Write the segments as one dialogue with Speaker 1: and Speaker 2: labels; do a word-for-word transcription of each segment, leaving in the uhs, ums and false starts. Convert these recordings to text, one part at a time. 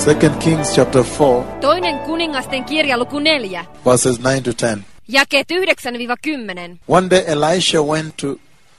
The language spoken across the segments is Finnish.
Speaker 1: Second Kings chapter four,
Speaker 2: Toinen kuningasten kirja luku neljä,
Speaker 1: verses nine to ten.
Speaker 2: jakeet yhdeksän kymmenen.
Speaker 1: One day Elisha went to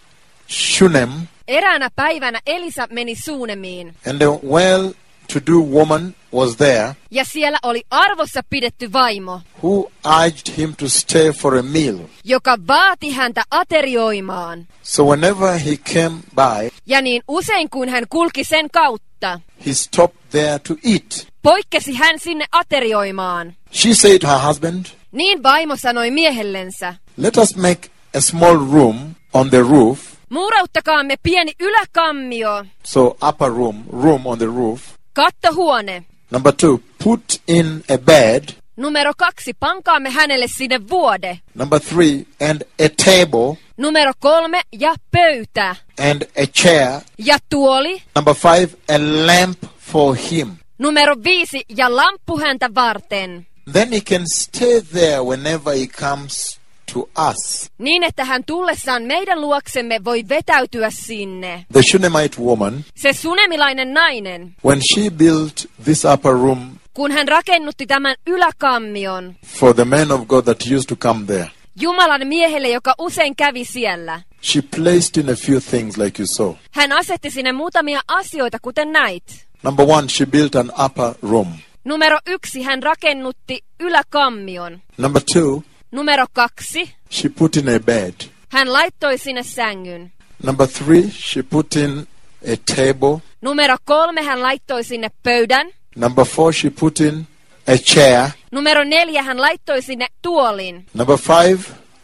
Speaker 1: Shunem,
Speaker 2: Eräänä päivänä Elisa meni Suunemiin,
Speaker 1: and a well-to-do woman was there
Speaker 2: ja siellä oli arvossa pidetty vaimo,
Speaker 1: who urged him to stay for a meal.
Speaker 2: joka vaati häntä aterioimaan.
Speaker 1: So whenever he came by,
Speaker 2: Ja niin usein kuin hän kulki sen kautta,
Speaker 1: he stopped there to eat.
Speaker 2: poikkesi hän sinne aterioimaan.
Speaker 1: She said to her husband,
Speaker 2: Niin vaimo sanoi miehellensä,
Speaker 1: "Let us make a small room on the roof,"
Speaker 2: muurauttakaamme pieni yläkammio,
Speaker 1: so upper room, room on the roof.
Speaker 2: kattohuone.
Speaker 1: Number two, put in a bed.
Speaker 2: Numero kaksi, pankaamme hänelle sinne vuode.
Speaker 1: Number three, and a table
Speaker 2: Numero kolme, ja pöytä.
Speaker 1: and a chair.
Speaker 2: Ja tuoli.
Speaker 1: Number five, a lamp for him.
Speaker 2: Numero viisi, ja lamppu häntä varten.
Speaker 1: Then he can stay there whenever he comes to us.
Speaker 2: Niin, että hän tullessaan meidän luoksemme voi vetäytyä sinne.
Speaker 1: The Shunammite woman,
Speaker 2: Se sunemilainen nainen,
Speaker 1: when she built this upper room
Speaker 2: kun hän rakennutti tämän yläkammion
Speaker 1: for the man of God that used to come there,
Speaker 2: Jumalan miehelle, joka usein kävi siellä,
Speaker 1: she placed in a few things like you saw.
Speaker 2: hän asetti sinne muutamia asioita, kuten näit.
Speaker 1: Number one, she built an upper room.
Speaker 2: Numero yksi, hän rakennutti yläkammion.
Speaker 1: Number two,
Speaker 2: Numero kaksi,
Speaker 1: she put in a bed.
Speaker 2: hän laittoi sinne sängyn.
Speaker 1: Number three, she put in a table.
Speaker 2: Numero kolme, hän laittoi sinne pöydän.
Speaker 1: Number four, she put in a chair.
Speaker 2: Numero neljä, hän laittoi sinne tuolin.
Speaker 1: Number five,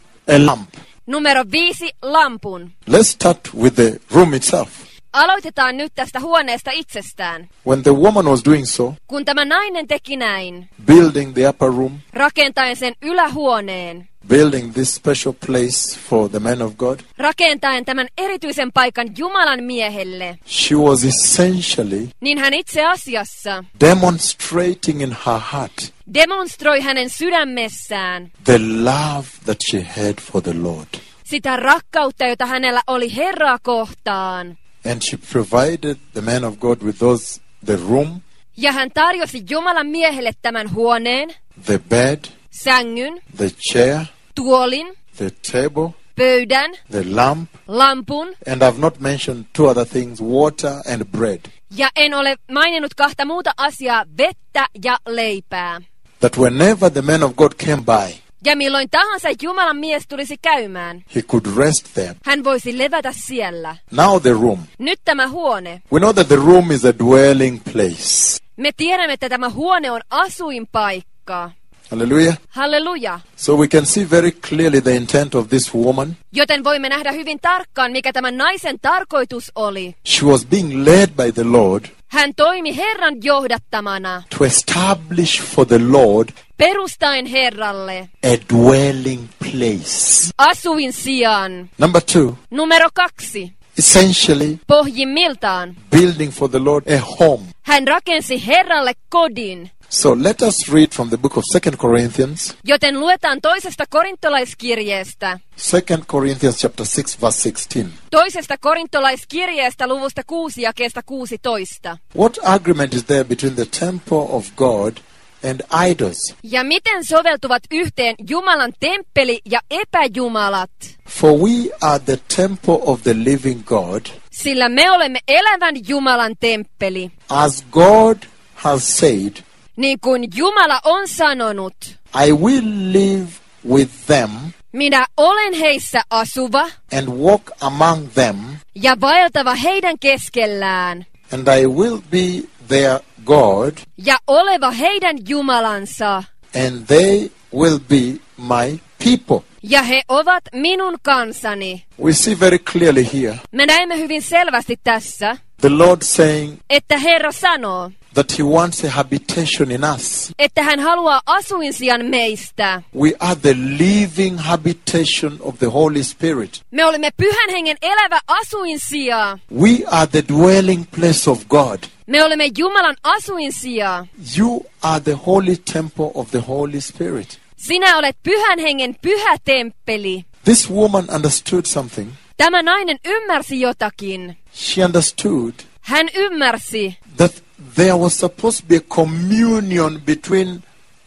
Speaker 1: a lamp.
Speaker 2: Numero viisi, lampun.
Speaker 1: Let's start with the room itself.
Speaker 2: Aloitetaan nyt tästä huoneesta itsestään.
Speaker 1: When the woman was doing so,
Speaker 2: Kun tämä nainen teki näin,
Speaker 1: building the upper room,
Speaker 2: rakentaen sen ylähuoneen,
Speaker 1: building this special place for the man of God,
Speaker 2: rakentaen tämän erityisen paikan Jumalan miehelle,
Speaker 1: she was essentially
Speaker 2: niin hän itse asiassa
Speaker 1: demonstrating in her heart
Speaker 2: demonstroi hänen sydämessään
Speaker 1: the love that she had for the Lord.
Speaker 2: sitä rakkautta, jota hänellä oli Herraa kohtaan.
Speaker 1: And she provided the man of God with those, the room,
Speaker 2: Ja hän tarjosi Jumalan miehelle tämän huoneen,
Speaker 1: the bed,
Speaker 2: sängyn,
Speaker 1: the chair,
Speaker 2: tuolin,
Speaker 1: the table,
Speaker 2: pöydän,
Speaker 1: the lamp,
Speaker 2: lampun,
Speaker 1: and I've not mentioned two other things, water and bread.
Speaker 2: ja en ole maininnut kahta muuta asiaa, vettä ja leipää.
Speaker 1: That whenever the man of God came by,
Speaker 2: Ja milloin tahansa Jumalan mies tulisi käymään,
Speaker 1: he could rest there.
Speaker 2: hän voisi levätä siellä.
Speaker 1: Now the room.
Speaker 2: Nyt tämä huone.
Speaker 1: We know that the room is a dwelling place.
Speaker 2: Me tiedämme, että tämä huone on asuinpaikka.
Speaker 1: Hallelujah.
Speaker 2: Halleluja.
Speaker 1: So we can see very clearly the intent of this woman.
Speaker 2: Joten voimme nähdä hyvin tarkkaan, mikä tämän naisen tarkoitus oli.
Speaker 1: She was being led by the Lord
Speaker 2: Hän toimi Herran johdattamana,
Speaker 1: to establish for the Lord
Speaker 2: perustaen Herralle
Speaker 1: a dwelling place.
Speaker 2: asuin sijaan.
Speaker 1: Number two,
Speaker 2: Numero kaksi.
Speaker 1: essentially
Speaker 2: Pohjimmiltaan
Speaker 1: building for the Lord a home.
Speaker 2: hän rakensi Herralle kodin.
Speaker 1: So let us read from the book of Second Corinthians.
Speaker 2: Joten luetaan toisesta korintolaiskirjeestä.
Speaker 1: Second Corinthians chapter six verse sixteen.
Speaker 2: Toisesta korintolaiskirjeestä luvusta kuusi jakeesta kuusitoista.
Speaker 1: What agreement is there between the temple of God and idols?
Speaker 2: Ja miten soveltuvat yhteen Jumalan temppeli ja epäjumalat?
Speaker 1: For we are the temple of the living God,
Speaker 2: Sillä me olemme elävän Jumalan temppeli.
Speaker 1: as God has said,
Speaker 2: Niin kuin Jumala on sanonut,
Speaker 1: I will live with them
Speaker 2: minä olen heissä asuva
Speaker 1: and walk among them,
Speaker 2: ja vaeltava heidän keskellään
Speaker 1: and I will be their God,
Speaker 2: ja oleva heidän Jumalansa.
Speaker 1: and they will be my people.
Speaker 2: Ja he ovat minun kansani.
Speaker 1: We see very clearly here
Speaker 2: Me näemme hyvin selvästi tässä,
Speaker 1: the Lord saying
Speaker 2: että Herra sanoo,
Speaker 1: that he wants a habitation in us.
Speaker 2: että hän haluaa asuinsijan meistä.
Speaker 1: We are the living habitation of the Holy Spirit.
Speaker 2: Me olemme Pyhän Hengen elävä asuinsija.
Speaker 1: We are the dwelling place of God.
Speaker 2: Me olemme Jumalan asuinsija.
Speaker 1: You are the holy temple of the Holy Spirit.
Speaker 2: Sinä olet Pyhän Hengen pyhä temppeli.
Speaker 1: This woman understood something.
Speaker 2: Tämä nainen ymmärsi jotakin.
Speaker 1: She understood
Speaker 2: Hän ymmärsi,
Speaker 1: that there was supposed to be a communion between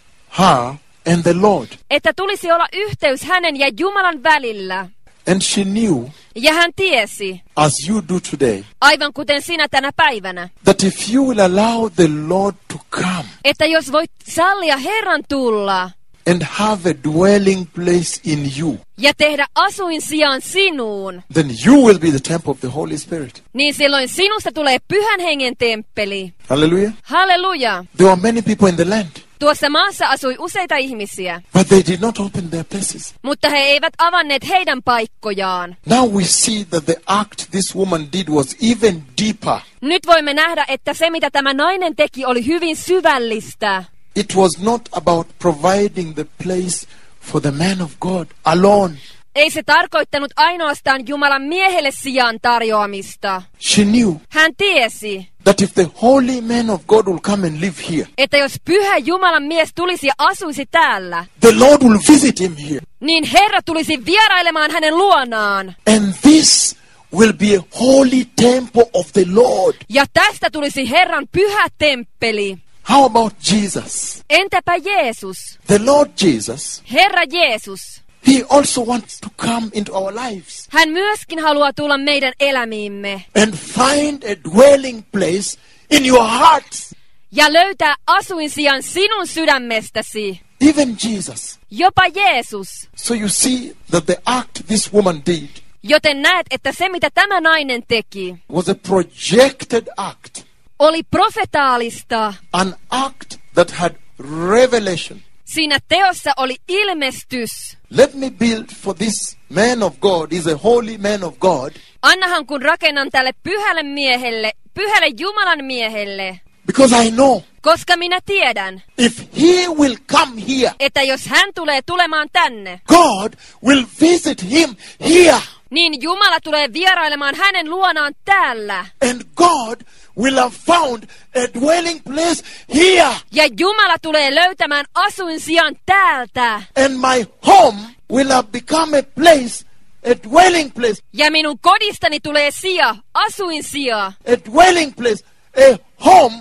Speaker 1: her and the Lord.
Speaker 2: Että tulisi olla yhteys hänen ja Jumalan välillä.
Speaker 1: And she knew,
Speaker 2: Ja hän tiesi,
Speaker 1: as you do today,
Speaker 2: aivan kuten sinä tänä päivänä,
Speaker 1: that if you will allow the Lord to come
Speaker 2: että jos voit sallia Herran tulla
Speaker 1: and have a dwelling place in you,
Speaker 2: ja tehdä asuinsijan sinuun,
Speaker 1: then you will be the temple of the Holy Spirit.
Speaker 2: niin silloin sinusta tulee Pyhän Hengen temppeli.
Speaker 1: Hallelujah.
Speaker 2: Halleluja!
Speaker 1: There were many people in the land,
Speaker 2: Tuossa maassa asui useita ihmisiä,
Speaker 1: but they did not open their places.
Speaker 2: mutta he eivät avanneet heidän paikkojaan.
Speaker 1: Now we see that the act this woman did was even deeper.
Speaker 2: Nyt voimme nähdä, että se mitä tämä nainen teki oli hyvin syvällistä.
Speaker 1: It was not about providing the place for the man of God alone.
Speaker 2: Ei se tarkoittanut ainoastaan Jumalan miehelle sijan tarjoamista.
Speaker 1: She knew
Speaker 2: Hän tiesi,
Speaker 1: that if the holy man of God will come and live here,
Speaker 2: että jos pyhä Jumalan mies tulisi ja asuisi täällä,
Speaker 1: the Lord will visit him here.
Speaker 2: niin Herra tulisi vierailemaan hänen luonaan.
Speaker 1: And this will be a holy temple of the Lord.
Speaker 2: Ja tästä tulisi Herran pyhä temppeli.
Speaker 1: How about Jesus?
Speaker 2: Entäpä Jeesus?
Speaker 1: The Lord Jesus,
Speaker 2: Herra Jeesus.
Speaker 1: he also wants to come into our lives
Speaker 2: Hän myöskin haluaa tulla meidän elämiimme
Speaker 1: and find a dwelling place in your hearts.
Speaker 2: ja löytää asuinsijan sinun sydämestäsi.
Speaker 1: Even Jesus.
Speaker 2: Jopa Jeesus.
Speaker 1: So you see that the act this woman did
Speaker 2: Joten näet, että se mitä tämä nainen teki,
Speaker 1: was a projected act,
Speaker 2: oli profetaalista.
Speaker 1: an act that had revelation.
Speaker 2: Siinä teossa oli ilmestys.
Speaker 1: Let me build for this man of God, he's a holy man of God,
Speaker 2: Annahan kun rakennan tälle pyhälle miehelle, pyhälle Jumalan miehelle,
Speaker 1: because I know
Speaker 2: koska minä tiedän,
Speaker 1: if he will come here,
Speaker 2: että jos hän tulee tulemaan tänne,
Speaker 1: God will visit him here.
Speaker 2: niin Jumala tulee vierailemaan hänen luonaan täällä.
Speaker 1: And God will have found a dwelling place here.
Speaker 2: Ja Jumala tulee löytämään asuinsijan täältä.
Speaker 1: And my home will have become a place, a dwelling place,
Speaker 2: Ja minun kodistani tulee sija, asuinsija.
Speaker 1: a dwelling place, a home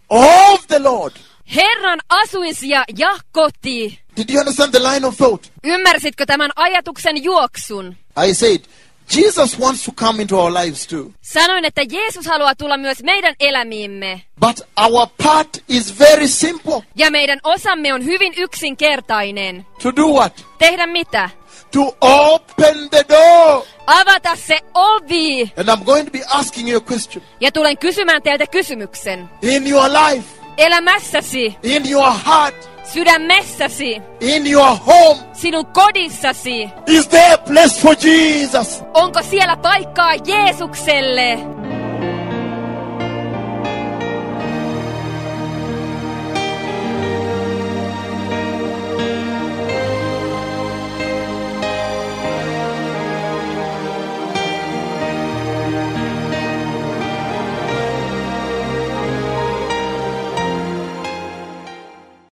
Speaker 1: of the Lord.
Speaker 2: Herran asuinsija ja koti.
Speaker 1: Did you understand the line of thought?
Speaker 2: Ymmärsitkö tämän ajatuksen juoksun?
Speaker 1: I said, Jesus wants to come into our lives too.
Speaker 2: Sanoin, että Jeesus haluaa tulla myös meidän elämiimme.
Speaker 1: But our part is very simple.
Speaker 2: Ja meidän osamme on hyvin yksinkertainen.
Speaker 1: To do what?
Speaker 2: Tehdä mitä?
Speaker 1: To open the door.
Speaker 2: Avata se ovi.
Speaker 1: And I'm going to be asking you a question.
Speaker 2: Ja tulen kysymään teiltä kysymyksen.
Speaker 1: In your life,
Speaker 2: Elämässäsi,
Speaker 1: in your heart,
Speaker 2: sydämessäsi,
Speaker 1: in your home,
Speaker 2: sinun kodissasi,
Speaker 1: is there a place for Jesus?
Speaker 2: onko siellä paikkaa Jeesukselle?